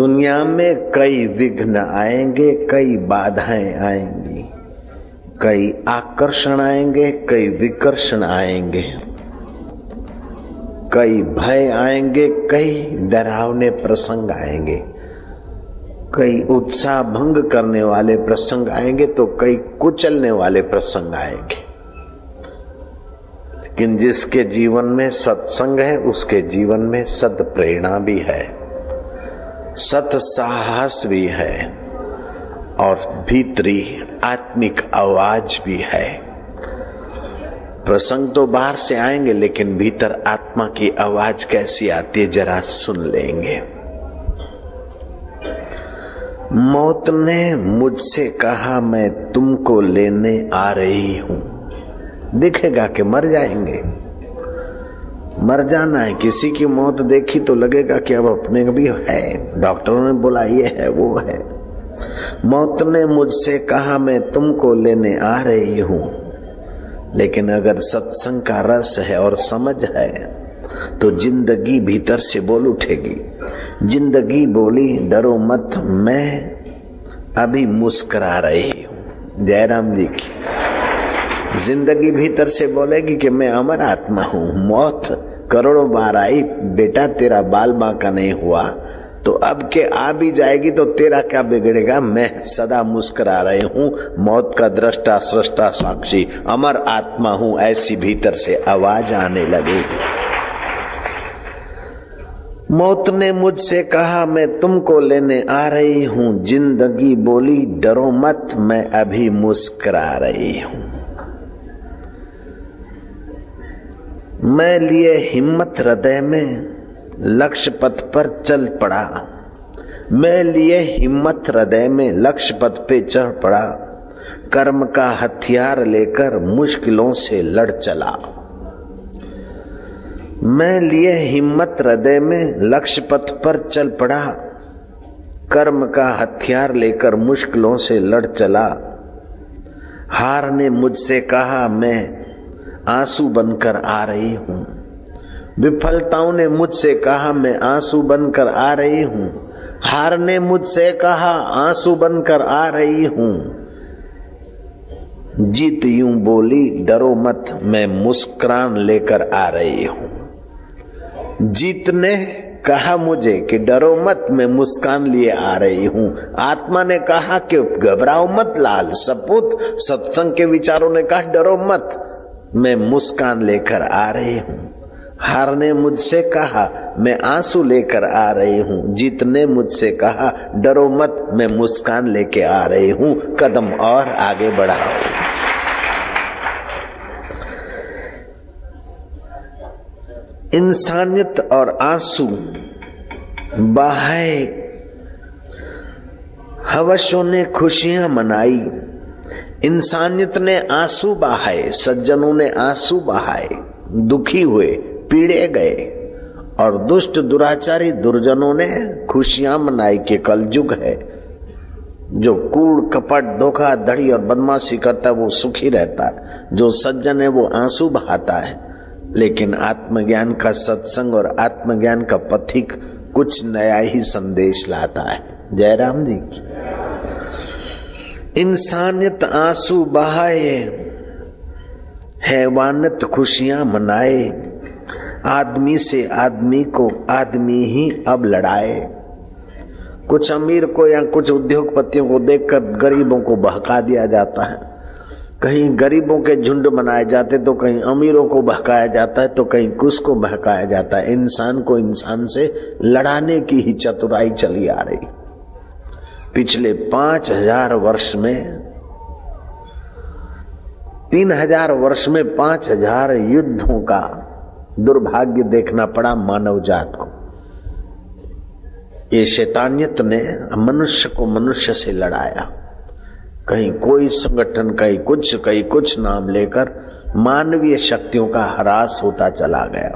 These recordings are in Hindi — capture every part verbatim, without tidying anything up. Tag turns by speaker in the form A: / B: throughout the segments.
A: दुनिया में कई विघ्न आएंगे, कई बाधाएं आएंगी, कई आकर्षण आएंगे, कई विकर्षण आएंगे, कई भय आएंगे, कई डरावने प्रसंग आएंगे, कई उत्साह भंग करने वाले प्रसंग आएंगे तो कई कुचलने वाले प्रसंग आएंगे। लेकिन जिसके जीवन में सत्संग है उसके जीवन में सत प्रेरणा भी है, सत साहस भी है और भीतरी आत्मिक आवाज भी है। प्रसंग तो बाहर से आएंगे लेकिन भीतर आत्मा की आवाज कैसी आती है जरा सुन लेंगे। मौत ने मुझसे कहा मैं तुमको लेने आ रही हूं। दिखेगा कि मर जाएंगे, मर जाना है। किसी की मौत देखी तो लगेगा कि अब अपने भी है, डॉक्टरों ने बोला ये है वो है। मौत ने मुझसे कहा मैं तुमको लेने आ रही हूं, लेकिन अगर सत्संग का रस है और समझ है तो जिंदगी भीतर से बोल उठेगी। जिंदगी बोली डरो मत मैं अभी मुस्कुरा रही हूं। जयराम जी की जिंदगी भीतर से बोलेगी कि मैं अमर आत्मा हूं। मौत करोड़ों बार आई, बेटा तेरा बाल बांका नहीं हुआ तो अब के आ भी जाएगी तो तेरा क्या बिगड़ेगा। मैं सदा मुस्कुरा रही हूं, मौत का दृष्टा सृष्टा साक्षी अमर आत्मा हूं। ऐसी भीतर से आवाज आने लगेगी। मौत ने मुझसे कहा मैं तुमको लेने आ रही हूं। जिंदगी बोली डरो मत मैं अभी मुस्कुरा रही हूं। मैं लिए हिम्मत हृदय में लक्ष्य पथ पर चल पड़ा। मैं लिए हिम्मत हृदय में लक्ष्य पथ पे चढ़ पड़ा। कर्म का हथियार लेकर मुश्किलों से लड़ चला। मैं लिए हिम्मत हृदय में लक्ष्य पथ पर चल पड़ा। कर्म का हथियार लेकर मुश्किलों से लड़ चला। हार ने मुझसे कहा मैं आंसू बनकर आ रही हूं। विफलताओं ने मुझसे कहा मैं आंसू बनकर आ रही हूं। हार ने मुझसे कहा आंसू बनकर आ रही हूं। जीत यूं बोली डरो मत मैं मुस्कुरान लेकर आ रही हूं। जीत ने कहा मुझे कि डरो मत मैं मुस्कान लिए आ रही हूं। आत्मा ने कहा कि घबराओ मत लाल सपूत। सत्संग के विचारों ने कहा डरो मत मैं मुस्कान लेकर आ रही हूं। हार ने मुझसे कहा मैं आंसू लेकर आ रही हूं। जीत ने मुझसे कहा डरो मत मैं मुस्कान लेकर आ रही हूं। कदम और आगे बढ़ाओ। इंसानियत और आंसू बहाए हवसों ने खुशियां मनाई। इंसानियत ने आंसू बहाए, सज्जनों ने आंसू बहाए, दुखी हुए, पीड़े गए और दुष्ट दुराचारी दुर्जनों ने खुशियां मनाई कि कलयुग है। जो कूड़ कपट धोखा धड़ी और बदमाशी करता है वो सुखी रहता है, जो सज्जन है वो आंसू बहाता है। लेकिन आत्मज्ञान का सत्संग और आत्मज्ञान का पथिक कुछ नया ही संदेश लाता है। जयराम जी की इंसानियत आंसू बहाए, हैवानियत खुशियां मनाए। आदमी से आदमी को आदमी ही अब लड़ाए। कुछ अमीर को या कुछ उद्योगपतियों को देखकर गरीबों को बहका दिया जाता है। कहीं गरीबों के झुंड बनाए जाते तो कहीं अमीरों को बहकाया जाता है तो कहीं कुछ को बहकाया जाता है। इंसान को इंसान से लड़ाने की ही चतुराई चली आ रही। पिछले पांच हजार वर्ष में तीन हजार वर्ष में पांच हजार युद्धों का दुर्भाग्य देखना पड़ा मानव जात को। ये शैतानियत ने मनुष्य को मनुष्य से लड़ाया। कहीं कोई संगठन, कहीं कुछ, कहीं कुछ नाम लेकर मानवीय शक्तियों का ह्रास होता चला गया।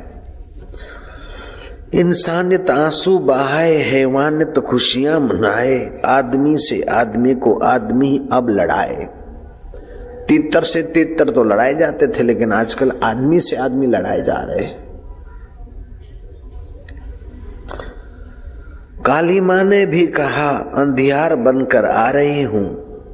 A: इंसानियत आंसू बहाए, हैवानियत खुशियां मनाए। आदमी से आदमी को आदमी अब लड़ाए। तीतर से तीतर तो लड़ाए जाते थे लेकिन आजकल आदमी से आदमी लड़ाए जा रहे। काली माँ ने भी कहा अंधियार बनकर आ रही हूं।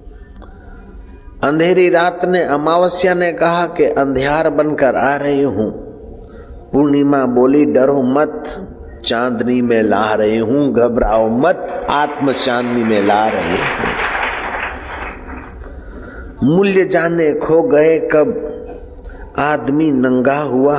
A: अंधेरी रात ने अमावस्या ने कहा कि अंधियार बनकर आ रही हूं। पूर्णिमा बोली डरो मत, चांदनी में ला रही हूं, घबराओ मत, आत्म चांदनी में ला रही हूं। मूल्य जाने खो गए कब आदमी नंगा हुआ,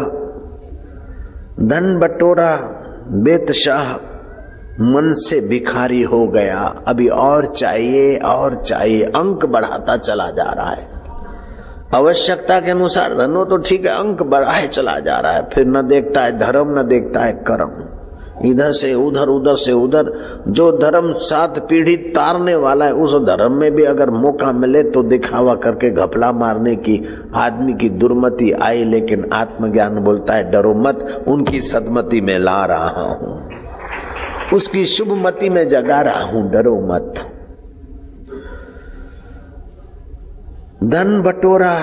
A: धन बटोरा बेतशाह मन से भिखारी हो गया। अभी और चाहिए और चाहिए, अंक बढ़ाता चला जा रहा है। आवश्यकता के अनुसार धन हो तो ठीक है, अंक बढ़ाए चला जा रहा है। फिर न देखता है धर्म, न देखता है कर्म, इधर से उधर उधर से उधर। जो धर्म सात पीढ़ी तारने वाला है, उस धर्म में भी अगर मौका मिले तो दिखावा करके घपला मारने की आदमी की दुर्मति आई। लेकिन आत्मज्ञान बोलता है डरो मत, उनकी सदमति में ला रहा हूं, उसकी शुभमति में जगा रहा हूं, डरो मत। धन बटोरा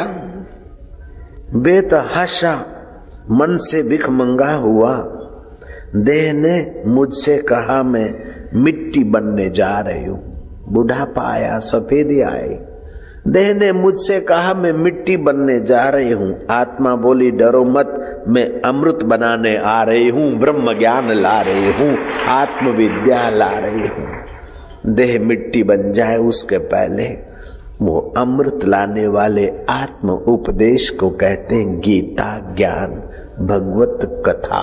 A: बेतहाशा मन से भिख मंगा हुआ। देह ने मुझसे कहा मैं मिट्टी बनने जा रही हूं। बुढ़ापा आया, सफेदी आई। देह ने मुझसे कहा मैं मिट्टी बनने जा रही हूं। आत्मा बोली डरो मत, मैं अमृत बनाने आ रही हूं, ब्रह्म ज्ञान ला रही हूं, आत्मविद्या ला रही हूं। देह मिट्टी बन जाए उसके पहले वो अमृत लाने वाले आत्म उपदेश को कहते हैं गीता, ज्ञान, भगवत कथा।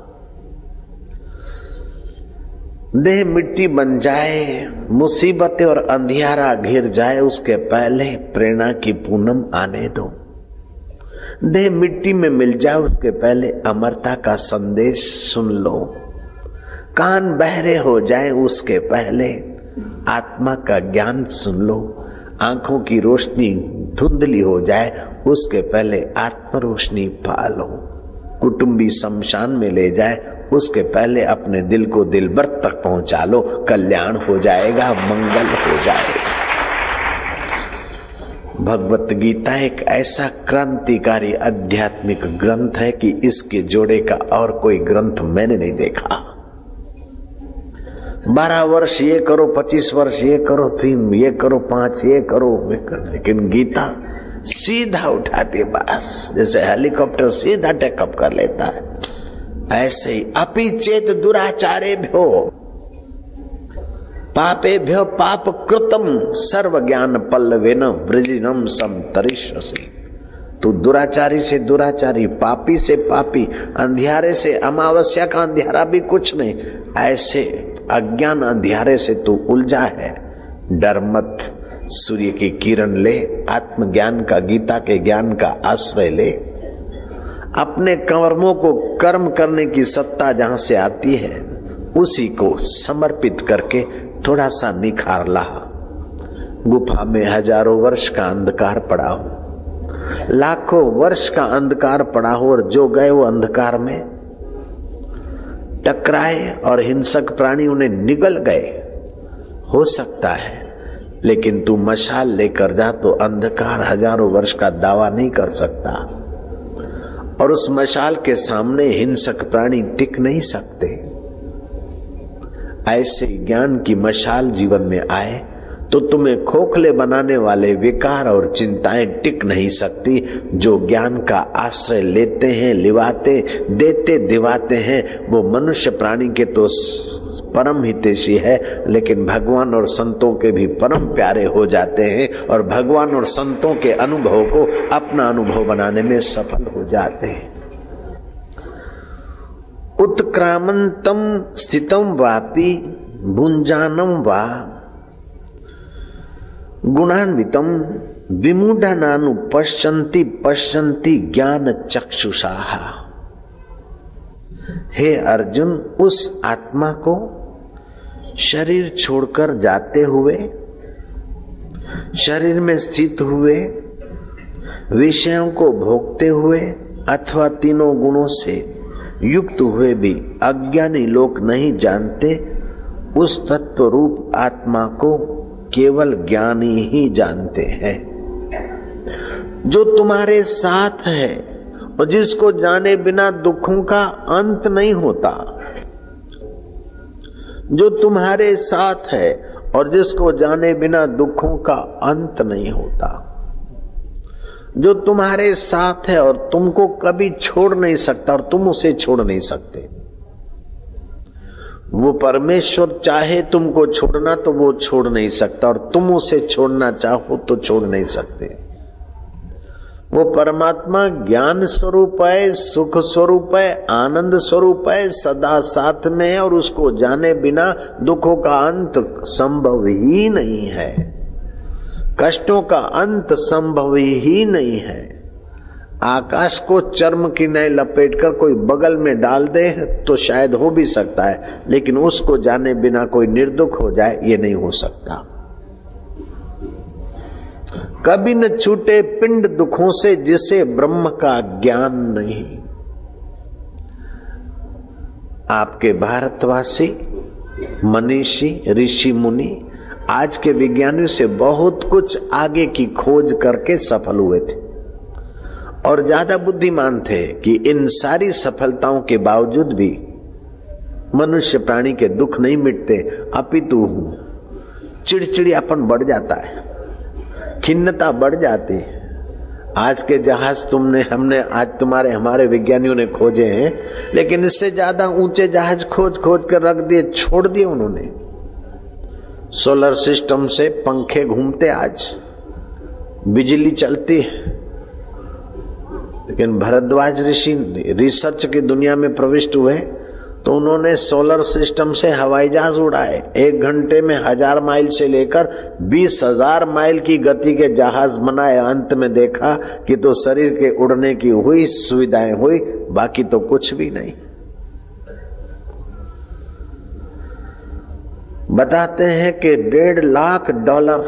A: देह मिट्टी बन जाए, मुसीबतें और अंधियारा घिर जाए, उसके पहले प्रेरणा की पूनम आने दो। देह मिट्टी में मिल जाए उसके पहले अमरता का संदेश सुन लो। कान बहरे हो जाए उसके पहले आत्मा का ज्ञान सुन लो। आंखों की रोशनी धुंधली हो जाए उसके पहले आत्म रोशनी पालो। कुटुंबी शमशान में ले जाए उसके पहले अपने दिल को दिलबर तक पहुंचा लो। कल्याण हो जाएगा, मंगल हो जाएगा। भगवत गीता एक ऐसा क्रांतिकारी आध्यात्मिक ग्रंथ है कि इसके जोड़े का और कोई ग्रंथ मैंने नहीं देखा। बारह वर्ष ये करो, पच्चीस वर्ष ये करो, तीन ये करो, पांच ये करो, वे करो, लेकिन गीता सीधा उठाती बस, जैसे हेलीकॉप्टर सीधा टेकअप कर लेता है। ऐसे ही अपि चेत दुराचारे भ्यो पापे भ्यो पाप कृतम सर्व ज्ञान पल्लवेन वृजिनम समतरिष्यसि। तू दुराचारी से दुराचारी, पापी से पापी, अंधियारे से, अमावस्या का अंधियारा भी कुछ नहीं, ऐसे अज्ञान अंधियारे से तू उलझा है। डर मत, सूर्य की किरण ले, आत्मज्ञान का, गीता के ज्ञान का आश्रय ले। अपने कर्मों को कर्म करने की सत्ता जहां से आती है उसी को समर्पित करके थोड़ा सा निखार ला। गुफा में हजारों वर्ष का अंधकार पड़ा हो, लाखों वर्ष का अंधकार पड़ा हो, और जो गए वो अंधकार में टकराए और हिंसक प्राणी उन्हें निगल गए, हो सकता है। लेकिन तू मशाल लेकर जा तो अंधकार हजारों वर्ष का दावा नहीं कर सकता, और उस मशाल के सामने हिंसक प्राणी टिक नहीं सकते। ऐसे ज्ञान की मशाल जीवन में आए तो तुम्हें खोखले बनाने वाले विकार और चिंताएं टिक नहीं सकती। जो ज्ञान का आश्रय लेते हैं, लिवाते, देते, दिवाते हैं, वो मनुष्य प्राणी के तो परम हितैषी है, लेकिन भगवान और संतों के भी परम प्यारे हो जाते हैं, और भगवान और संतों के अनुभव को अपना अनुभव बनाने में सफल हो जाते हैं। उत्क्रामंतम स्थितम वापि भुंजानम वा गुणान्वितम विमूढ़नानु पश्यन्ति पश्यन्ति ज्ञान चक्षुषाः। हे अर्जुन, उस आत्मा को शरीर छोड़कर जाते हुए, शरीर में स्थित हुए, विषयों को भोगते हुए अथवा तीनों गुणों से युक्त हुए भी अज्ञानी लोग नहीं जानते। उस तत्व रूप आत्मा को केवल ज्ञानी ही जानते हैं, जो तुम्हारे साथ है और जिसको जाने बिना दुखों का अंत नहीं होता, जो तुम्हारे साथ है और जिसको जाने बिना दुखों का अंत नहीं होता, जो तुम्हारे साथ है और तुमको कभी छोड़ नहीं सकता और तुम उसे छोड़ नहीं सकते। वो परमेश्वर चाहे तुमको छोड़ना तो वो छोड़ नहीं सकता और तुम उसे छोड़ना चाहो तो छोड़ नहीं सकते। वो परमात्मा ज्ञान स्वरूप है, सुख स्वरूप है, आनंद स्वरूप है, सदा साथ में है और उसको जाने बिना दुखों का अंत संभव ही नहीं है, कष्टों का अंत संभव ही नहीं है। आकाश को चर्म की नए लपेटकर कोई बगल में डाल दे तो शायद हो भी सकता है, लेकिन उसको जाने बिना कोई निर्दुख हो जाए ये नहीं हो सकता। कभी न छूटे पिंड दुखों से जिसे ब्रह्म का ज्ञान नहीं। आपके भारतवासी मनीषी ऋषि मुनि आज के विज्ञानियों से बहुत कुछ आगे की खोज करके सफल हुए थे और ज्यादा बुद्धिमान थे कि इन सारी सफलताओं के बावजूद भी मनुष्य प्राणी के दुख नहीं मिटते, अपितु चिड़चिड़ियापन बढ़ जाता है, खिन्नता बढ़ जाती है। आज के जहाज तुमने हमने आज तुम्हारे हमारे विज्ञानियों ने खोजे हैं, लेकिन इससे ज्यादा ऊंचे जहाज खोज खोज कर रख दिए, छोड़ दिए उन्होंने। सोलर सिस्टम से पंखे घूमते, आज बिजली चलती है, लेकिन भरद्वाज ऋषि रिसर्च की दुनिया में प्रविष्ट हुए तो उन्होंने सोलर सिस्टम से हवाई जहाज उड़ाए। एक घंटे में हजार माइल से लेकर बीस हजार माइल की गति के जहाज बनाए। अंत में देखा कि तो शरीर के उड़ने की हुई सुविधाएं हुई, बाकी तो कुछ भी नहीं। बताते हैं कि डेढ़ लाख डॉलर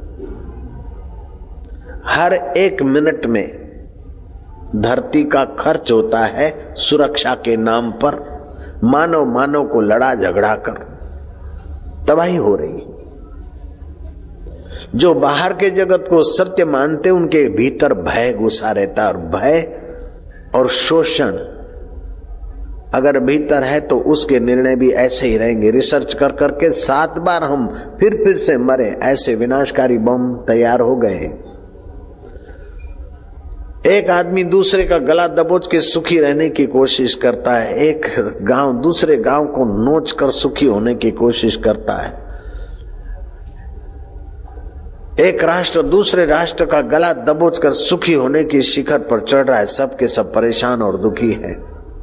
A: हर एक मिनट में धरती का खर्च होता है सुरक्षा के नाम पर। मानव मानव को लड़ा झगड़ा कर तबाही हो रही। जो बाहर के जगत को सत्य मानते उनके भीतर भय घुसा रहता, और भय और शोषण अगर भीतर है तो उसके निर्णय भी ऐसे ही रहेंगे। रिसर्च कर करके सात बार हम फिर फिर से मरे, ऐसे विनाशकारी बम तैयार हो गए। एक आदमी दूसरे का गला दबोच के सुखी रहने की कोशिश करता है, एक गांव दूसरे गांव को नोच कर सुखी होने की कोशिश करता है, एक राष्ट्र दूसरे राष्ट्र का गला दबोच कर सुखी होने की शिखर पर चढ़ रहा है। सबके सब परेशान और दुखी है,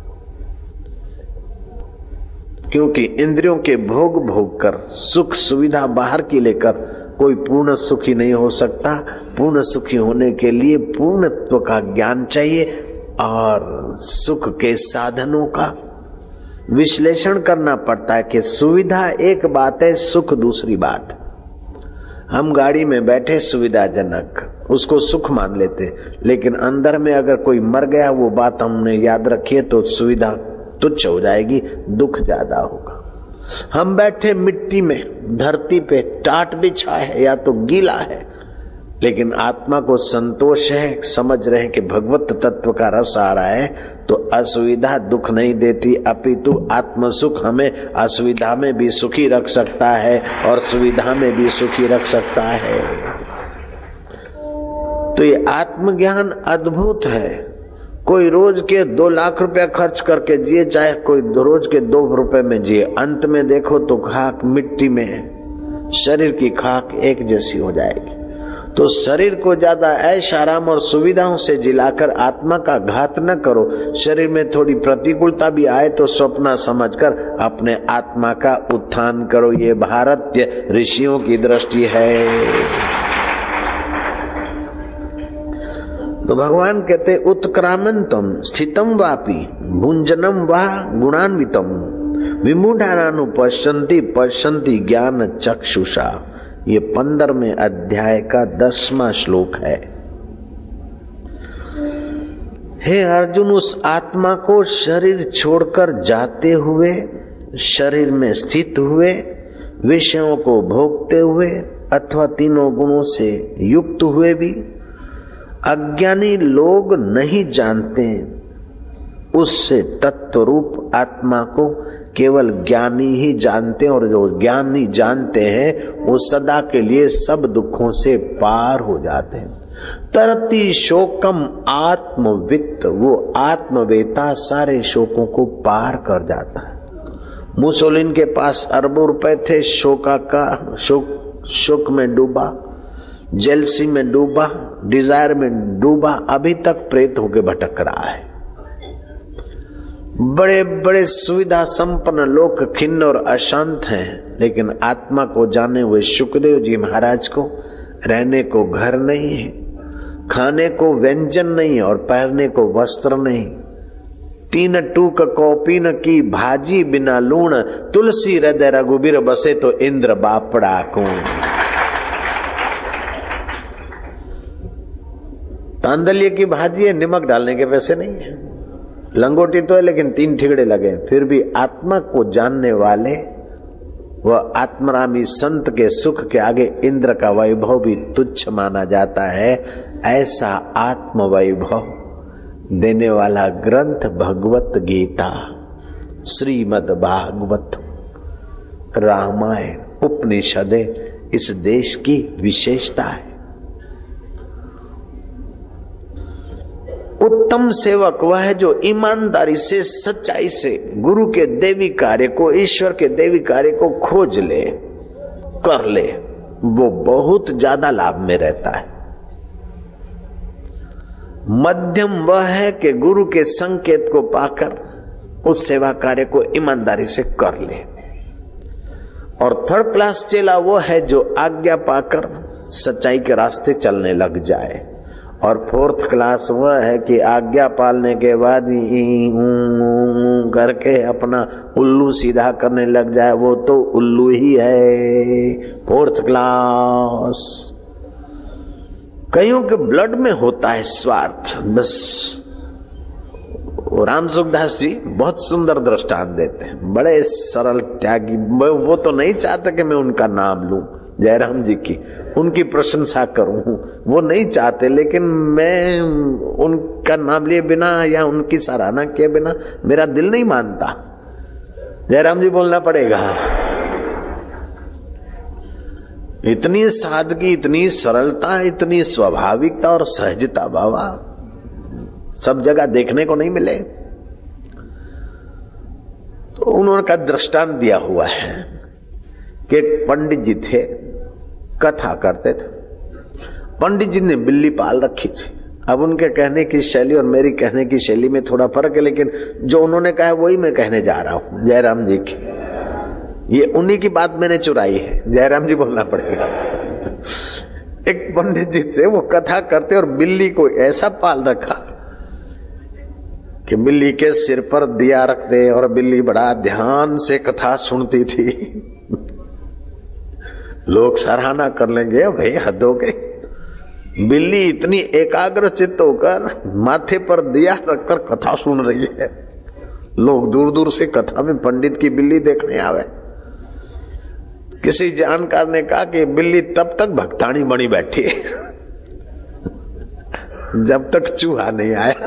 A: क्योंकि इंद्रियों के भोग भोग कर सुख सुविधा बाहर की लेकर कोई पूर्ण सुखी नहीं हो सकता। पूर्ण सुखी होने के लिए पूर्णत्व का ज्ञान चाहिए और सुख के साधनों का विश्लेषण करना पड़ता है कि सुविधा एक बात है, सुख दूसरी बात। हम गाड़ी में बैठे सुविधाजनक, उसको सुख मान लेते, लेकिन अंदर में अगर कोई मर गया वो बात हमने याद रखी है तो सुविधा तुच्छ हो जाएगी, दुख ज्यादा होगा। हम बैठे मिट्टी में, धरती पे टाट बिछा है या तो गीला है, लेकिन आत्मा को संतोष है, समझ रहे कि भगवत तत्व का रस आ रहा है, तो असुविधा दुख नहीं देती, अपितु आत्म सुख हमें असुविधा में भी सुखी रख सकता है और सुविधा में भी सुखी रख सकता है। तो ये आत्मज्ञान अद्भुत है। कोई रोज के दो लाख रुपया खर्च करके जिए, चाहे कोई रोज के दो रुपए में जिए, अंत में देखो तो खाक मिट्टी में, शरीर की खाक एक जैसी हो जाएगी। तो शरीर को ज्यादा ऐश आराम और सुविधाओं से जिलाकर आत्मा का घात न करो। शरीर में थोड़ी प्रतिकूलता भी आए तो स्वप्न समझकर अपने आत्मा का उत्थान करो। ये भारतीय ऋषियों की दृष्टि है। तो भगवान कहते उत्क्रामंतम स्थितम वापि भुंजनम वा गुणान्वितम विमूढ़ानु पश्यन्ति पश्यन्ति ज्ञान चक्षुषा। ये पंद्रहवें अध्याय का दसवां श्लोक है। हे अर्जुन, उस आत्मा को शरीर छोड़कर जाते हुए, शरीर में स्थित हुए, विषयों को भोगते हुए अथवा तीनों गुणों से युक्त हुए भी अज्ञानी लोग नहीं जानते उससे तत्व रूप आत्मा को केवल ज्ञानी ही जानते हैं, और जो ज्ञानी जानते हैं वो सदा के लिए सब दुखों से पार हो जाते हैं। तरती शोकम आत्मवित्त, वो आत्मवेता सारे शोकों को पार कर जाता है। मुसोलिन के पास अरबों रुपए थे, शोका का शोक शोक में डूबा, जेलसी में डूबा, डिजायर में डूबा, अभी तक प्रेत होके भटक रहा है। बड़े बड़े सुविधा संपन्न लोग खिन्न और अशांत हैं, लेकिन आत्मा को जाने हुए शुकदेव जी महाराज को रहने को घर नहीं है, खाने को व्यंजन नहीं और पहनने को वस्त्र नहीं। तीन टूक कौपीन की भाजी बिना लूण, तुलसी हृदय रघुबीर बसे तो इंद्र बापड़ा कौन। तांदलिए की भाजी है, नमक डालने के पैसे नहीं है। लंगोटी तो है लेकिन तीन ठिगड़े लगे। फिर भी आत्मा को जानने वाले वह आत्मरामी संत के सुख के आगे इंद्र का वैभव भी तुच्छ माना जाता है। ऐसा आत्म वैभव देने वाला ग्रंथ भगवत गीता, श्रीमद् भागवत, रामायण, उपनिषदें इस देश की विशेषता है। उत्तम सेवक वह है जो ईमानदारी से, सच्चाई से गुरु के देवी कार्य को, ईश्वर के देवी कार्य को खोज ले, कर ले, वो बहुत ज्यादा लाभ में रहता है। मध्यम वह है कि गुरु के संकेत को पाकर उस सेवा कार्य को ईमानदारी से कर ले। और थर्ड क्लास चेला वो है जो आज्ञा पाकर सच्चाई के रास्ते चलने लग जाए। और फोर्थ क्लास वह है कि आज्ञा पालने के बाद ही करके अपना उल्लू सीधा करने लग जाए, वो तो उल्लू ही है, फोर्थ क्लास। कईयों के ब्लड में होता है स्वार्थ, बस। राम सुखदास जी बहुत सुंदर दृष्टांत देते हैं, बड़े सरल त्यागी। वो तो नहीं चाहते कि मैं उनका नाम लूं, जयराम जी की उनकी प्रशंसा करूं, वो नहीं चाहते, लेकिन मैं उनका नाम लिए बिना या उनकी सराहना किए बिना मेरा दिल नहीं मानता। जयराम जी बोलना पड़ेगा। इतनी सादगी, इतनी सरलता, इतनी स्वाभाविकता और सहजता बाबा सब जगह देखने को नहीं मिले। तो उन्होंने का दृष्टांत दिया हुआ है कि एक पंडित जी थे, कथा करते थे। पंडित जी ने बिल्ली पाल रखी थी। अब उनके कहने की शैली और मेरी कहने की शैली में थोड़ा फर्क है, लेकिन जो उन्होंने कहा वही मैं कहने जा रहा हूं। जयराम जी की ये उन्हीं की बात मैंने चुराई है, जयराम जी बोलना पड़ेगा। एक पंडित जी थे, वो कथा करते और बिल्ली को ऐसा पाल रखा कि बिल्ली के सिर पर दिया रखते और बिल्ली बड़ा ध्यान से कथा सुनती थी। लोग सराहना कर लेंगे, भाई हद हो गई, बिल्ली इतनी एकाग्र चित्त होकर माथे पर दिया रखकर कथा सुन रही है। लोग दूर दूर से कथा में पंडित की बिल्ली देखने आवे। किसी जानकार ने कहा कि बिल्ली तब तक भक्तानी बनी बैठी है जब तक चूहा नहीं आया।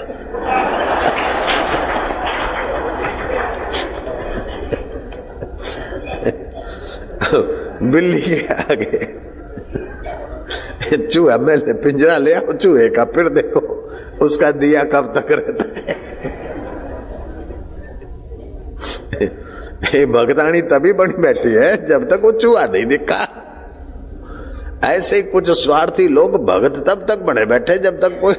A: बिल्ली के आगे चूहा, मैंने पिंजरा ले आओ चूहे का, फिर देखो उसका दिया कब तक रहता है। भगतानी तभी बनी बैठी है जब तक वो चूहा नहीं दिखा। ऐसे कुछ स्वार्थी लोग भगत तब तक बने बैठे जब तक कोई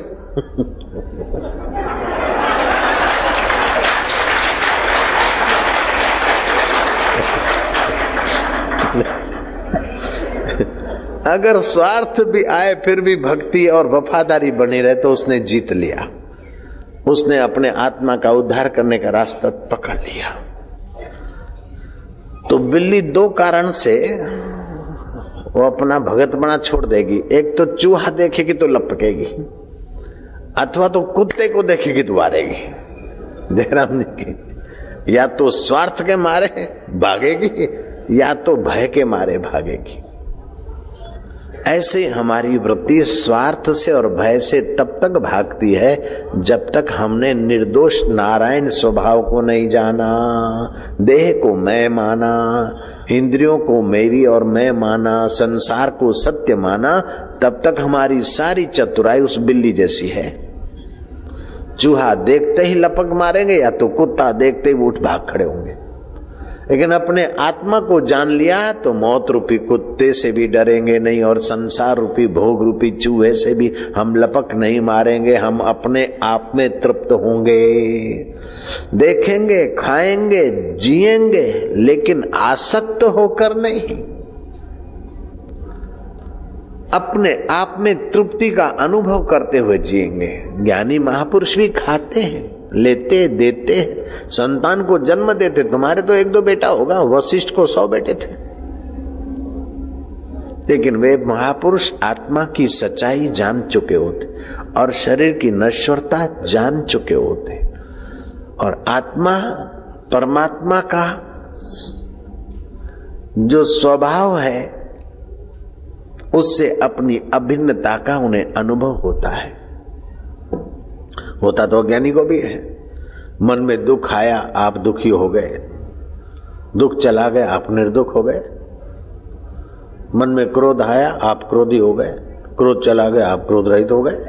A: अगर स्वार्थ भी आए फिर भी भक्ति और वफादारी बनी रहे तो उसने जीत लिया, उसने अपने आत्मा का उद्धार करने का रास्ता पकड़ लिया। तो बिल्ली दो कारण से वो अपना भगत बना छोड़ देगी। एक तो चूहा देखेगी तो लपकेगी, अथवा तो कुत्ते को देखेगी तो मारेगी। जयराम जी की या तो स्वार्थ के मारे भागेगी या तो भय के मारे भागेगी। ऐसे हमारी वृत्ति स्वार्थ से और भय से तब तक भागती है जब तक हमने निर्दोष नारायण स्वभाव को नहीं जाना, देह को मैं माना, इंद्रियों को मेरी और मैं माना, संसार को सत्य माना। तब तक हमारी सारी चतुराई उस बिल्ली जैसी है। चूहा देखते ही लपक मारेंगे या तो कुत्ता देखते ही उठ भाग खड़े होंगे। लेकिन अपने आत्मा को जान लिया तो मौत रूपी कुत्ते से भी डरेंगे नहीं और संसार रूपी भोग रूपी चूहे से भी हम लपक नहीं मारेंगे। हम अपने आप में तृप्त होंगे, देखेंगे, खाएंगे, जिएंगे, लेकिन आसक्त होकर नहीं। अपने आप में तृप्ति का अनुभव करते हुए जिएंगे। ज्ञानी महापुरुष भी खाते हैं, लेते, देते, संतान को जन्म देते। तुम्हारे तो एक दो बेटा होगा, वशिष्ठ को सौ बेटे थे, लेकिन वे महापुरुष आत्मा की सच्चाई जान चुके होते और शरीर की नश्वरता जान चुके होते और आत्मा परमात्मा का जो स्वभाव है उससे अपनी अभिन्नता का उन्हें अनुभव होता है। होता तो ज्ञानी को भी है। मन में दुख आया, आप दुखी हो गए, दुख चला गया, आप निर्दुख हो गए। मन में क्रोध आया, आप क्रोधी हो गए, क्रोध चला गया, आप क्रोध रहित हो गए।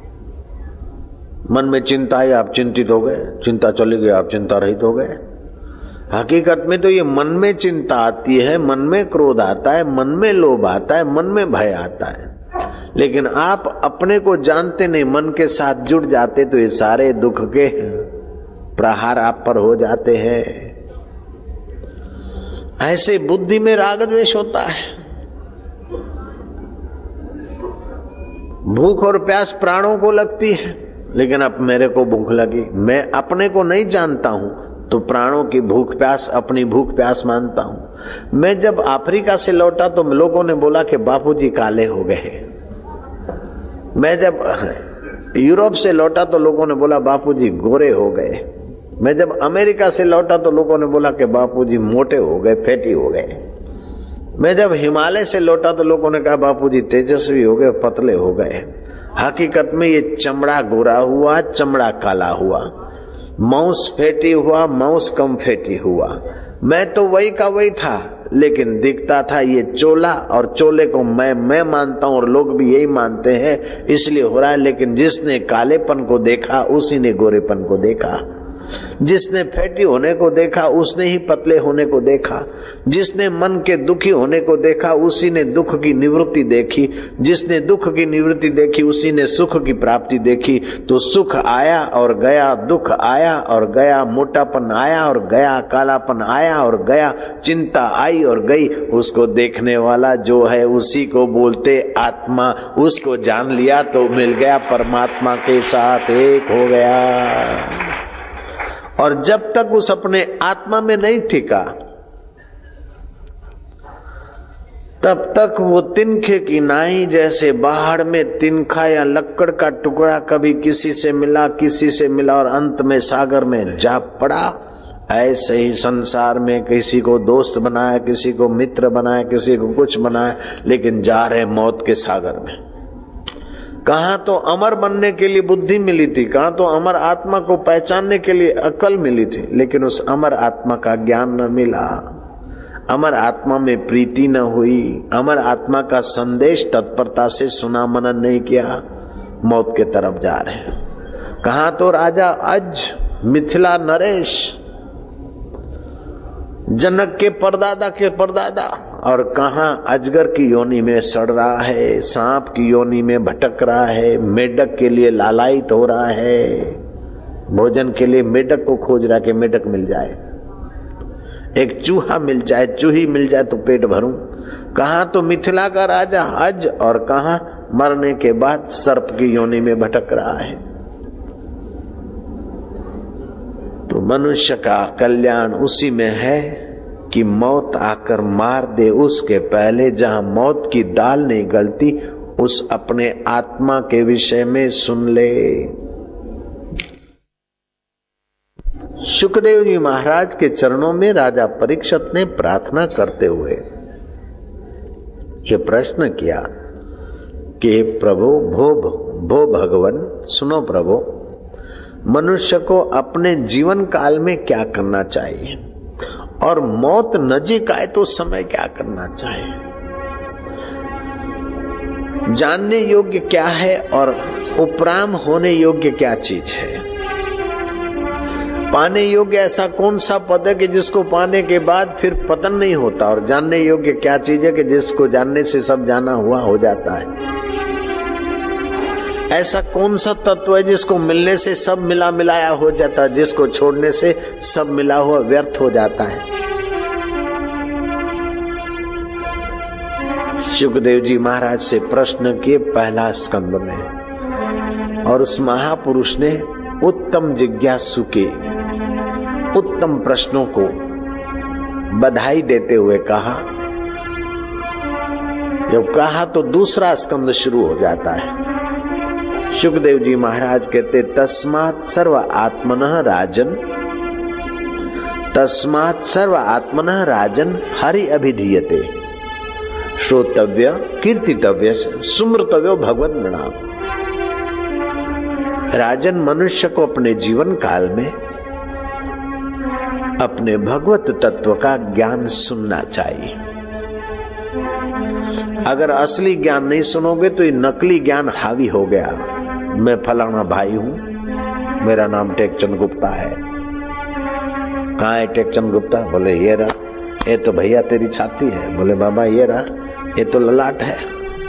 A: मन में चिंता आई, आप चिंतित हो गए, चिंता चली गई, आप चिंता रहित हो गए। हकीकत में तो ये मन में चिंता आती है, मन में क्रोध आता है, मन में लोभ आता है, मन में भय आता है, लेकिन आप अपने को जानते नहीं, मन के साथ जुड़ जाते तो ये सारे दुख के प्रहार आप पर हो जाते हैं। ऐसे बुद्धि में राग द्वेष होता है। भूख और प्यास प्राणों को लगती है, लेकिन अब मेरे को भूख लगी, मैं अपने को नहीं जानता हूं तो प्राणों की भूख प्यास अपनी भूख प्यास मानता हूं। मैं जब अफ्रीका से लौटा तो लोगों ने बोला कि बापूजी काले हो गए। मैं जब यूरोप से लौटा तो लोगों ने बोला बापूजी गोरे हो गए। मैं जब अमेरिका से लौटा तो लोगों ने बोला कि बापूजी मोटे हो गए, फैटी हो गए। मैं जब हिमालय से लौटा तो लोगों ने कहा बापूजी तेजस्वी हो गए, पतले हो गए। हकीकत में ये चमड़ा गोरा हुआ, चमड़ा काला हुआ, मांस फैटी हुआ, मांस कम फैटी हुआ। मैं तो वही का वही था, लेकिन दिखता था ये चोला, और चोले को मैं मैं मानता हूं और लोग भी यही मानते हैं, इसलिए हो रहा है। लेकिन जिसने कालेपन को देखा उसी ने गोरेपन को देखा, जिसने फैटी होने को देखा उसने ही पतले होने को देखा, जिसने मन के दुखी होने को देखा उसी ने दुख की निवृत्ति देखी, जिसने दुख की निवृत्ति देखी उसी ने सुख की प्राप्ति देखी। तो सुख आया और गया, दुख आया और गया, मोटापन आया और गया, कालापन आया और गया, चिंता आई और गई। उसको देखने वाला जो है उसी को बोलते आत्मा। उसको जान लिया तो मिल गया, परमात्मा के साथ एक हो गया। और जब तक उस अपने आत्मा में नहीं टिका तब तक वो तिनखे की नाई जैसे बाहर में तिनखा या लक्कड़ का टुकड़ा कभी किसी से मिला, किसी से मिला और अंत में सागर में जा पड़ा। ऐसे ही संसार में किसी को दोस्त बनाया, किसी को मित्र बनाया, किसी को कुछ बनाया, लेकिन जा रहे मौत के सागर में। कहां तो अमर बनने के लिए बुद्धि मिली थी, कहां तो अमर आत्मा को पहचानने के लिए अकल मिली थी, लेकिन उस अमर आत्मा का ज्ञान न मिला, अमर आत्मा में प्रीति न हुई, अमर आत्मा का संदेश तत्परता से सुना, मनन नहीं किया, मौत के तरफ जा रहे हैं। कहां तो राजा अज, मिथिला नरेश, जनक के परदादा के परदादा, और कहां अजगर की योनि में सड़ रहा है, सांप की योनि में भटक रहा है, मेढक के लिए लालायित हो रहा है, भोजन के लिए मेढक को खोज रहा है कि मेढक मिल जाए, एक चूहा मिल जाए, चूही मिल जाए तो पेट भरूं। कहां तो मिथिला का राजा अज, और कहां मरने के बाद सर्प की योनि में भटक रहा है। तो मनुष्य का कल्याण उसी में है कि मौत आकर मार दे उसके पहले, जहां मौत की दाल नहीं गलती, उस अपने आत्मा के विषय में सुन ले। शुकदेव जी महाराज के चरणों में राजा परीक्षित ने प्रार्थना करते हुए ये प्रश्न किया, कि प्रभु भो भो भगवान, सुनो प्रभु, मनुष्य को अपने जीवन काल में क्या करना चाहिए और मौत नजीक आए तो समय क्या करना चाहिए, जानने योग्य क्या है और उपराम होने योग्य क्या चीज है, पाने योग्य ऐसा कौन सा पद है कि जिसको पाने के बाद फिर पतन नहीं होता, और जानने योग्य क्या चीज है कि जिसको जानने से सब जाना हुआ हो जाता है। ऐसा कौन सा तत्व है जिसको मिलने से सब मिला मिलाया हो जाता है, जिसको छोड़ने से सब मिला हुआ व्यर्थ हो जाता है। सुखदेव जी महाराज से प्रश्न किए पहला स्कंद में, और उस महापुरुष ने उत्तम जिज्ञासु के उत्तम प्रश्नों को बधाई देते हुए कहा। जब कहा तो दूसरा स्कंद शुरू हो जाता है। सुखदेव जी महाराज कहते, तस्मात् सर्व आत्मनः राजन, तस्मात् सर्व आत्मनः राजन हरि अभिधीयते, श्रोतव्य कीर्तितव्य सुमृतव्यो भगवत प्रणाम। राजन, मनुष्य को अपने जीवन काल में अपने भगवत तत्व का ज्ञान सुनना चाहिए। अगर असली ज्ञान नहीं सुनोगे तो ये नकली ज्ञान हावी हो गया। मैं फलाना भाई हूं, मेरा नाम टेकचंद गुप्ता है। कहाँ है टेकचंद गुप्ता? बोले ये रहा। ये तो भैया तेरी छाती है। बोले बाबा ये रहा। ये तो ललाट है।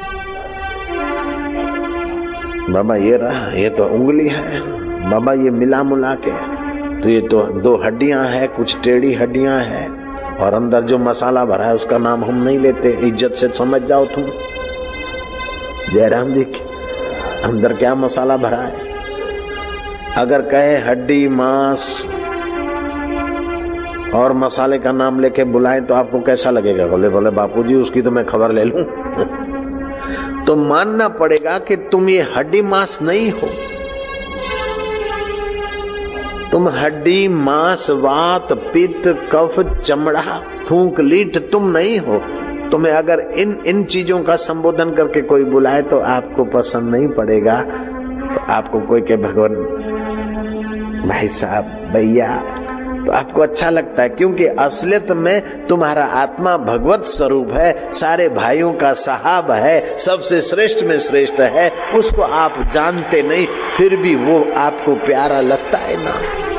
A: बाबा ये रहा। ये तो उंगली है। बाबा ये मिला मुला के तो ये तो दो हड्डियां हैं, कुछ टेढ़ी हड्डियां हैं, और अंदर जो मसाला भरा है उसका नाम हम नहीं लेते। इज्जत से समझ जाओ तुम। जयराम जी अंदर क्या मसाला भरा है? अगर कहे हड्डी मांस और मसाले का नाम लेके बुलाए तो आपको कैसा लगेगा? बोले बोले बापूजी उसकी तो मैं खबर ले लूं। तो मानना पड़ेगा कि तुम ये हड्डी मांस नहीं हो। तुम हड्डी मांस वात पित्त कफ चमड़ा थूक लीट तुम नहीं हो। तुम्हें अगर इन इन चीजों का संबोधन करके कोई बुलाए तो आपको पसंद नहीं पड़ेगा। तो आपको कोई कहे भगवान भाई साहब भैया तो आपको अच्छा लगता है, क्योंकि असलियत में तुम्हारा आत्मा भगवत स्वरूप है, सारे भाइयों का साहब है, सबसे श्रेष्ठ में श्रेष्ठ है। उसको आप जानते नहीं, फिर भी वो आपको प्यारा लगता है ना।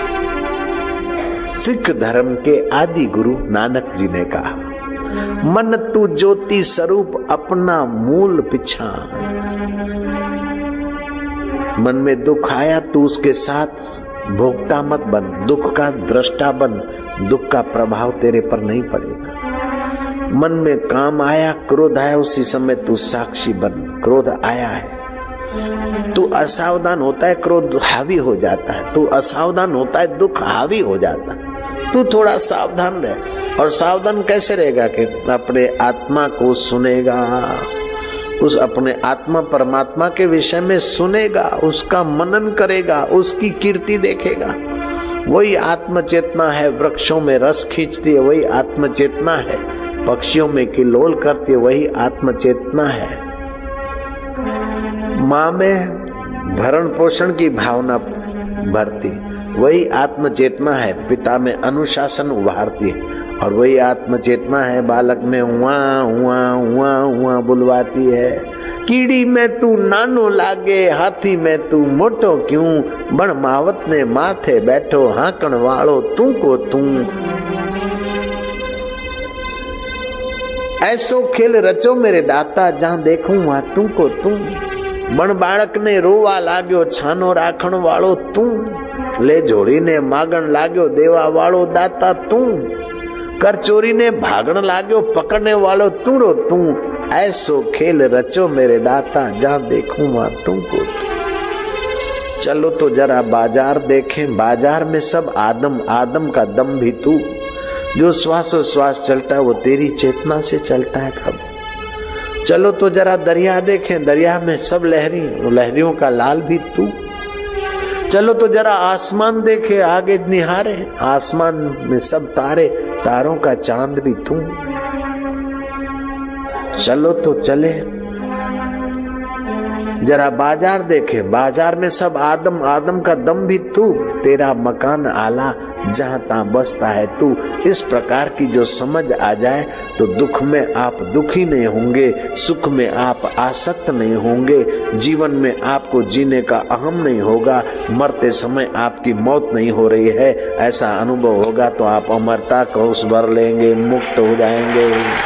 A: सिख धर्म के आदि गुरु नानक जी ने कहा, मन तू ज्योति स्वरूप अपना मूल पिछान। मन में दुख आया तू उसके साथ भोक्ता मत बन, दुख का दृष्टा बन, दुख का प्रभाव तेरे पर नहीं पड़ेगा। मन में काम आया, क्रोध आया, उसी समय तू साक्षी बन। क्रोध आया है, तू असावधान होता है, क्रोध हावी हो जाता है। तू असावधान होता है, दुख हावी हो जाता है। तू थोड़ा सावधान रहे। और सावधान कैसे रहेगा? कि अपने आत्मा को सुनेगा, उस अपने आत्मा परमात्मा के विषय में सुनेगा, उसका मनन करेगा, उसकी कीर्ति देखेगा। वही आत्म चेतना है, वृक्षों में रस खींचती है, वही आत्म चेतना है, पक्षियों में किलोल करती है, वही आत्म चेतना है। माँ में भरण पोषण की भावना भरती, वही आत्म चेतना है। पिता में अनुशासन उभारती है, और वही आत्म चेतना है बालक में हुआ हुआ हुआ हुआ बुलवाती है। कीड़ी में तू नानो लागे, हाथी में तू मोटो क्यों, बण मावत ने माथे बैठो, हाकण वालो तू को तू। ऐसो खेल रचो मेरे दाता, जहां देखूं वहां तू को तू। बण बालक ने रोवा लाग्यो, छानो राखण वालो तू। ले जोड़ी ने मागण लाग्यो, देवा वालो दाता तू। कर चोरी ने भागण लाग्यो, पकड़ने वालो तू रो तू। ऐसो खेल रचो मेरे दाता, जहां देखूं वहां तू को तू। चलो तो जरा बाजार देखें, बाजार में सब आदम, आदम का दम भी तू। जो श्वास श्वास चलता है वो तेरी चेतना से चलता है प्रभु। चलो तो जरा दरिया देखें, दरिया में सब लहरी, लहरियों का लाल भी तू। चलो तो जरा आसमान देखे, आगे निहारे, आसमान में सब तारे, तारों का चांद भी तू। चलो तो चले, जरा बाजार देखे, बाजार में सब आदम, आदम का दम भी तू, तेरा मकान आला जहां तहां बसता है तू। इस प्रकार की जो समझ आ जाए तो दुख में आप दुखी नहीं होंगे, सुख में आप आसक्त नहीं होंगे, जीवन में आपको जीने का अहम नहीं होगा, मरते समय आपकी मौत नहीं हो रही है, ऐसा अनुभव होगा तो आप अमरता को उस भर लेंगे, मुक्त हो जाएंगे।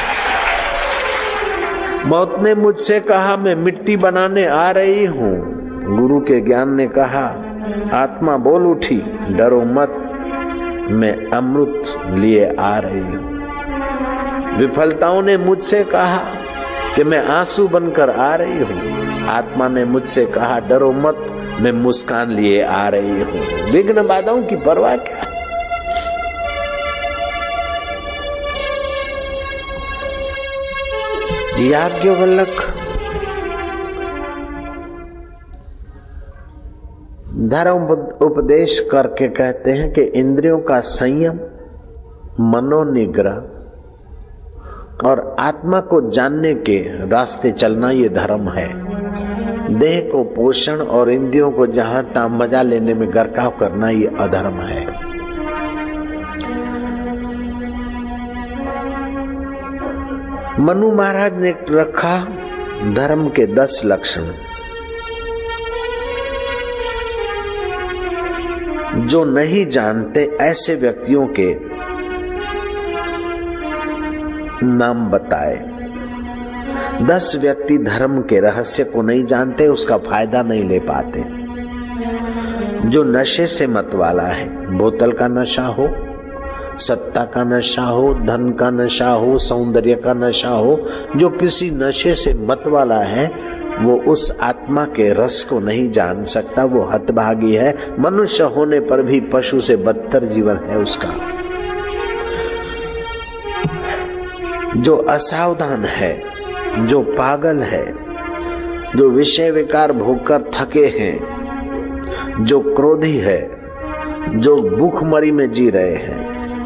A: मौत ने मुझसे कहा मैं मिट्टी बनाने आ रही हूँ। गुरु के ज्ञान ने कहा आत्मा बोल उठी डरो मत, मैं अमृत लिए आ रही हूँ। विफलताओं ने मुझसे कहा कि मैं आंसू बनकर आ रही हूँ। आत्मा ने मुझसे कहा डरो मत, मैं मुस्कान लिए आ रही हूँ। विघ्न बाधाओं की परवाह क्या। याज्ञवल्क धर्म उपदेश करके कहते हैं कि इंद्रियों का संयम, मनोनिग्रह और आत्मा को जानने के रास्ते चलना ये धर्म है। देह को पोषण और इंद्रियों को जहां तहां मजा लेने में गरकाव करना ये अधर्म है। मनु महाराज ने रखा धर्म के दस लक्षण, जो नहीं जानते ऐसे व्यक्तियों के नाम बताए। दस व्यक्ति धर्म के रहस्य को नहीं जानते, उसका फायदा नहीं ले पाते। जो नशे से मत वाला है, बोतल का नशा हो, सत्ता का नशा हो, धन का नशा हो, सौंदर्य का नशा हो, जो किसी नशे से मत वाला है वो उस आत्मा के रस को नहीं जान सकता, वो हतभागी है। मनुष्य होने पर भी पशु से बदतर जीवन है उसका। जो असावधान है, जो पागल है, जो विषय विकार भोगकर थके हैं, जो क्रोधी है, जो भूखमरी में जी रहे हैं,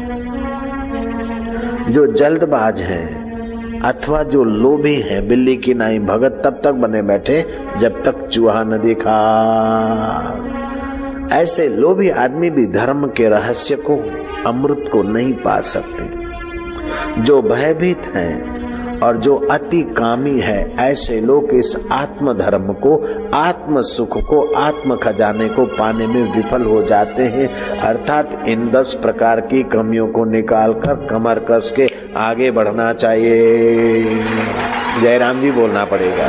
A: जो जल्दबाज हैं अथवा जो लोभी हैं, बिल्ली की नाई भगत तब तक बने बैठे जब तक चूहा न दिखा। ऐसे लोभी आदमी भी धर्म के रहस्य को, अमृत को नहीं पा सकते। जो भयभीत हैं और जो अति कामी है, ऐसे लोग इस आत्म धर्म को, आत्म सुख को, आत्म खजाने को पाने में विफल हो जाते हैं। अर्थात इन दस प्रकार की कमियों को निकालकर कमर कस के आगे बढ़ना चाहिए। जयराम जी बोलना पड़ेगा।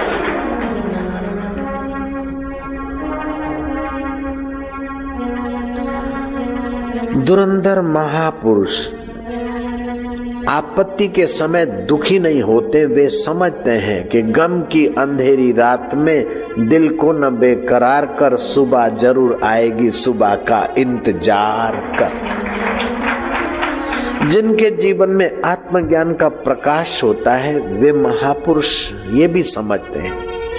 A: धुरंधर महापुरुष आपत्ति के समय दुखी नहीं होते, वे समझते हैं कि गम की अंधेरी रात में दिल को न बेकरार कर, सुबह जरूर आएगी, सुबह का इंतजार कर। जिनके जीवन में आत्मज्ञान का प्रकाश होता है वे महापुरुष ये भी समझते हैं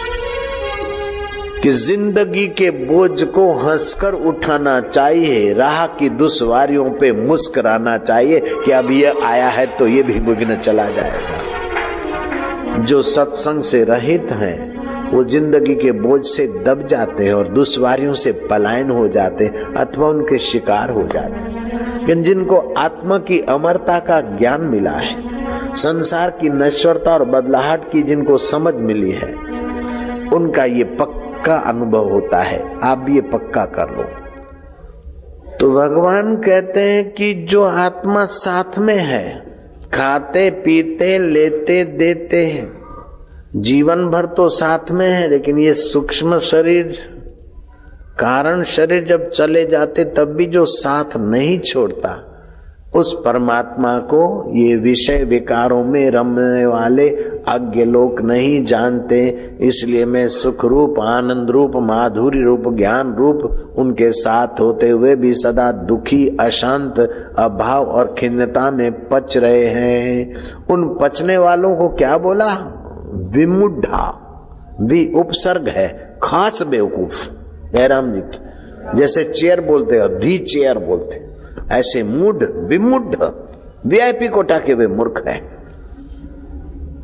A: कि जिंदगी के बोझ को हंसकर उठाना चाहिए, राह की दुश्वारियों पे मुस्कुराना चाहिए कि अब ये आया है तो ये भी विघ्न चला जाएगा। जो सत्संग से रहित हैं वो जिंदगी के बोझ से दब जाते हैं और दुश्वारियों से पलायन हो जाते हैं अथवा उनके शिकार हो जाते हैं। लेकिन जिनको आत्मा की अमरता का ज्ञान मिला है, संसार की नश्वरता और बदलाहट की जिनको समझ मिली है, उनका ये पक्का अनुभव होता है। आप भी ये पक्का कर लो। तो भगवान कहते हैं कि जो आत्मा साथ में है, खाते पीते लेते देते हैं, जीवन भर तो साथ में है, लेकिन ये सूक्ष्म शरीर, कारण शरीर जब चले जाते तब भी जो साथ नहीं छोड़ता, उस परमात्मा को ये विषय विकारों में रमने वाले अज्ञ लोग नहीं जानते। इसलिए मैं सुख रूप, आनंद रूप, माधुर्य रूप, ज्ञान रूप उनके साथ होते हुए भी सदा दुखी, अशांत, अभाव और खिन्नता में पच रहे हैं। उन पचने वालों को क्या बोला? विमुढ़ा। भी उपसर्ग है, खास बेवकूफ। जयराम जी जैसे चेयर बोलते हैं, धी चेयर बोलते, ऐसे मूढ़, विमुढ़, वीआईपी कोटा के वे मूर्ख हैं।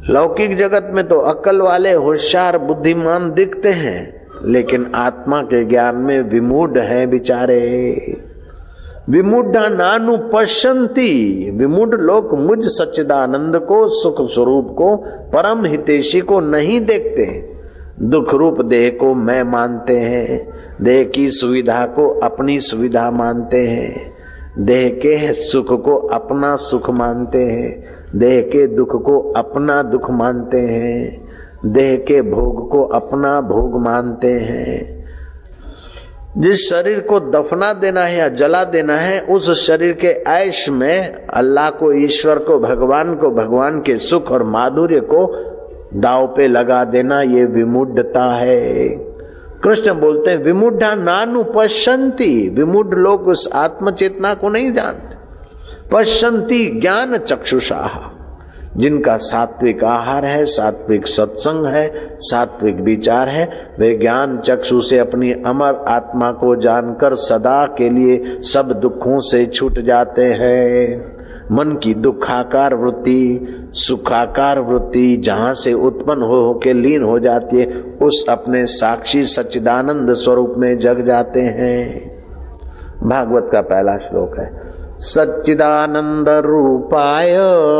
A: लौकिक जगत में तो अक्ल वाले होशियार बुद्धिमान दिखते हैं, लेकिन आत्मा के ज्ञान में विमूढ़ है बेचारे। विमूढ़ा नानु पश्यन्ति, विमूढ़ लोग मुझ सच्चिदानंद को, सुख स्वरूप को, परम हितैषी को नहीं देखते। दुख रूप देह को मैं मानते हैं, देह की सुविधा को अपनी सुविधा मानते हैं, देह के सुख को अपना सुख मानते हैं, देह के दुख को अपना दुख मानते हैं, देह के भोग को अपना भोग मानते हैं। जिस शरीर को दफना देना है या जला देना है, उस शरीर के ऐश में अल्लाह को, ईश्वर को, भगवान को, भगवान के सुख और माधुर्य को दाव पे लगा देना, ये विमूढ़ता है। कृष्ण बोलते हैं विमूढ़ा नानु पश्यन्ति, विमूढ़ लोग उस आत्म चेतना को नहीं जानते। पश्यन्ति ज्ञान चक्षुषा, जिनका सात्विक आहार है, सात्विक सत्संग है, सात्विक विचार है, वे ज्ञान चक्षु से अपनी अमर आत्मा को जानकर सदा के लिए सब दुखों से छूट जाते हैं। मन की दुखाकार वृत्ति, सुखाकार वृत्ति जहां से उत्पन्न हो होके लीन हो जाती है, उस अपने साक्षी सच्चिदानंद स्वरूप में जग जाते हैं। भागवत का पहला श्लोक है, सच्चिदानंद रूपाय,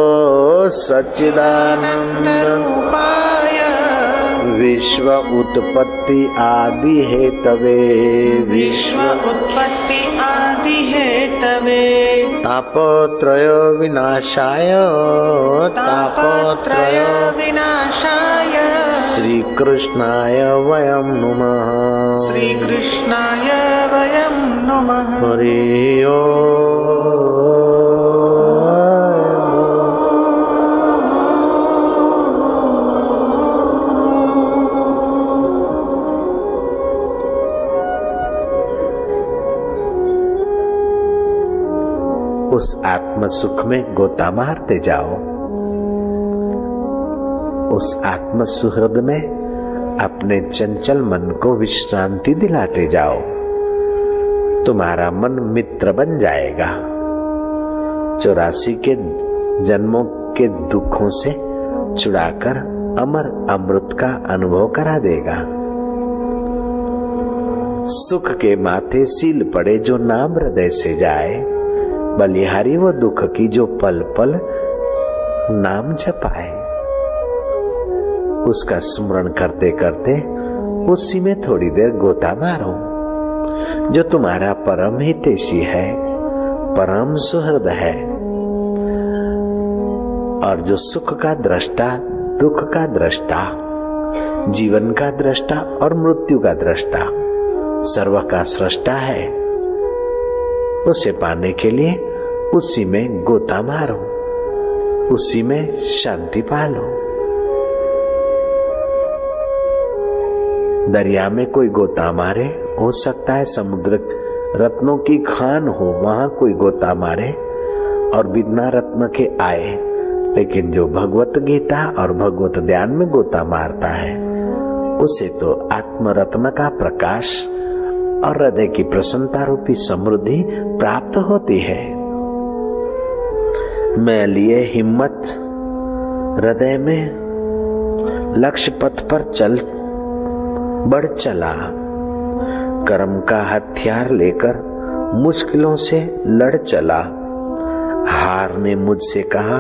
A: सच्चिदानंद रूपाय विश्व उत्पत्ति आदि हेतवे, विश्व उत्पत्ति आदि हेतवे तापत्रय विनाशाय, तापत्रय विनाशाय श्री कृष्णाय वयं नुमः, श्री कृष्णाय वयं नुमः। हरि ओम। उस आत्म सुख में गोता मारते जाओ, उस आत्म सुहृद में अपने चंचल मन को विश्रांति दिलाते जाओ। तुम्हारा मन मित्र बन जाएगा, चौरासी के जन्मों के दुखों से छुड़ाकर अमर अमृत का अनुभव करा देगा। सुख के माथे सील पड़े जो नाम हृदय से जाए, बलिहारी वो दुख की जो पल पल नाम जपाए। उसका स्मरण करते करते उसी में थोड़ी देर गोता मारो। जो तुम्हारा परम हितैषी है, परम सुहृद है, और जो सुख का दृष्टा, दुख का दृष्टा, जीवन का दृष्टा और मृत्यु का दृष्टा, सर्व का सृष्टा है, उसे पाने के लिए उसी में गोता मारो, उसी में शांति पालो। दरिया में कोई गोता मारे, हो सकता है समुद्र रत्नों की खान हो, वहां कोई गोता मारे और बिना रत्न के आए, लेकिन जो भगवत गीता और भगवत ध्यान में गोता मारता है, उसे तो आत्म रत्न का प्रकाश और हृदय की प्रसन्नता रूपी समृद्धि प्राप्त होती है। मैं लिए हिम्मत हृदय में लक्ष्य पथ पर चल बढ़ चला, कर्म का हथियार लेकर मुश्किलों से लड़ चला। हार ने मुझसे कहा,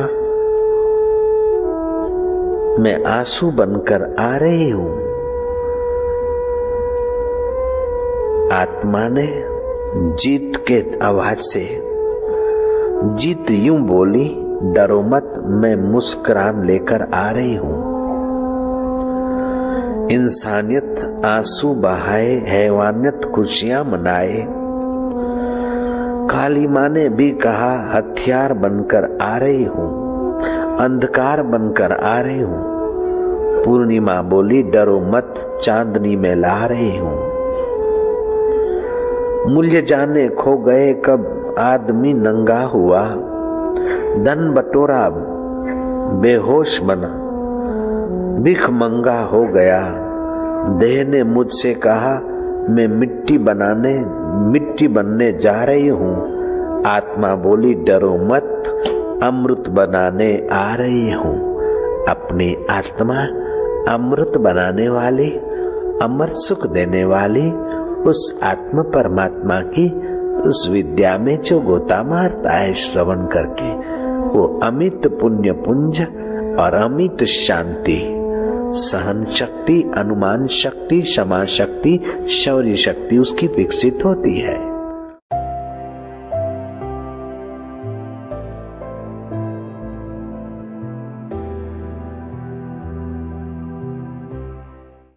A: मैं आंसू बनकर आ रही हूं। आत्मा ने जीत के आवाज से जीत यूं बोली, डरो मत, मैं मुस्कुरान लेकर आ रही हूं। इंसानियत आंसू बहाए, हैवानियत खुशियां मनाए। काली माँ ने भी कहा, हथियार बनकर आ रही हूं, अंधकार बनकर आ रही हूं। पूर्णिमा बोली, डरो मत, चांदनी में ला रही हूं। मूल्य जाने खो गए कब आदमी नंगा हुआ, धन बटोरा बेहोश बना, भिख मंगा हो गया। देह ने मुझसे कहा, मैं मिट्टी बनाने मिट्टी बनने जा रही हूं। आत्मा बोली, डरो मत, अमृत बनाने आ रही हूं। अपनी अपनी आत्मा अमृत बनाने वाली, अमर सुख देने वाली उस आत्मा परमात्मा की उस विद्या में जो गोता मारता है श्रवण करके, वो अमित पुण्य पुंज और अमित शांति, सहन शक्ति, अनुमान शक्ति, क्षमा शक्ति, शौर्य शक्ति उसकी विकसित होती है।